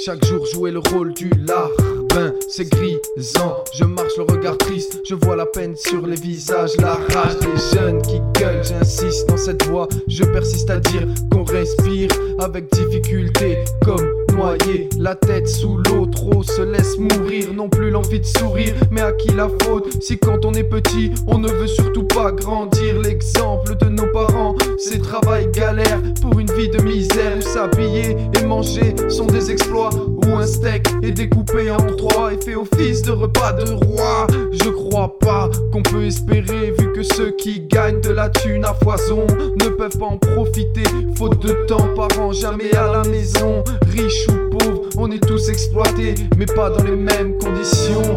Chaque jour jouer le rôle du larbin, c'est grisant. Je marche le regard triste, je vois la peine sur les visages, la rage des jeunes qui gueulent. J'insiste dans cette voie, je persiste à dire qu'on respire avec difficulté, comme noyé, la tête sous l'eau, trop se laisse mourir, non plus l'envie de sourire, mais à qui la faute si quand on est petit, on ne veut surtout pas grandir. L'exemple de nos parents, c'est travail galère pour une vie de misère, où s'habiller et manger sont des exploits, où un steak est découpé en trois et fait office de repas de roi. Je crois pas qu'on peut espérer, vu que ceux qui gagnent de la thune à foison ne peuvent pas en profiter, faute de temps, parents jamais à la maison. Riches ou pauvres, on est tous exploités, mais pas dans les mêmes conditions.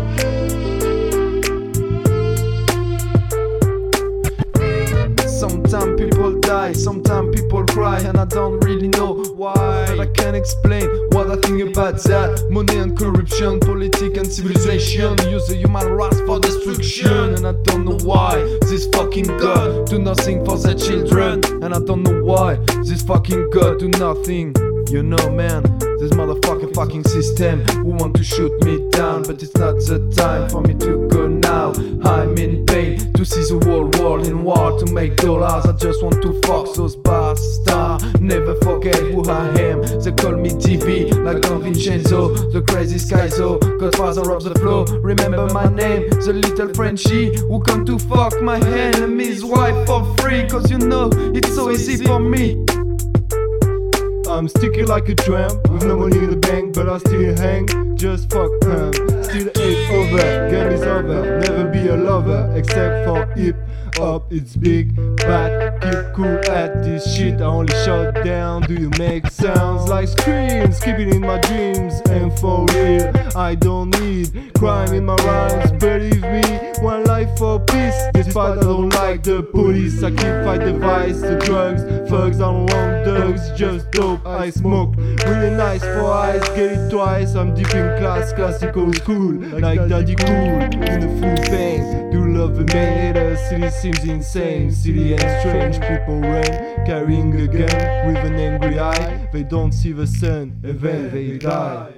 Sometimes people die, sometimes people cry, and I don't really know why, but I can't explain what I think about that. Money and corruption, politics and civilization use the human race for destruction, and I don't know why this fucking God do nothing for their children, and I don't know why this fucking God do nothing. You know, man, this motherfucking fucking system who want to shoot me down, but it's not the time for me to go now. I'm in pain to see the whole world in war, to make dollars. I just want to fuck those bastards. Never forget who I am. They call me TV, like Don Vincenzo, the crazy schizo, godfather of the flow. Remember my name, the little Frenchie who come to fuck my enemy's wife for free, cause you know it's so easy for me. I'm sticky like a tramp, with no money in the bank, but I still hang. Just fuck still ain't over, game is over. Never be a lover, except for hip hop. It's big, bad, keep cool at this shit. I only shut down, do you make sounds like screams? Keep it in my dreams, and for real, I don't need crime in my rhymes. Believe me, one life for peace. Despite I don't like the police, I keep fight the vice, the drugs, thugs, I don't want drugs, just dope I smoke. Really nice for eyes, get it twice. I'm deep in class, classical school, like daddy cool, in the full pain. Do love the man haters, city seems insane. Silly and strange people run, carrying a gun with an angry eye. They don't see the sun, and then they die.